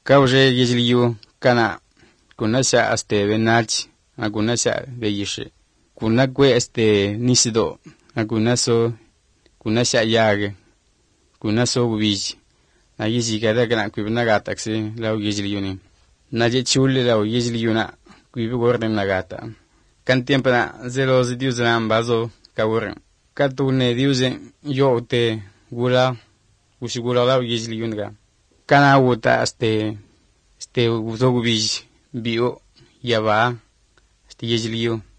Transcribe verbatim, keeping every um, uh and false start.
Cause yezliyu kana kunasha este benach agunasha beyishi kunakwe este nisido agunaso kunasha yage kunaso bubij na yizi kada kana kuibnaga taxi law yezliyuni naje chuli law yezliyuna kuibi gorden nagata kan tiempo na zero dius na bazo kawren katune diuse yo te gula usigula law yezliyunga kana wuta este este uzo bubij bio yaba este yezliyu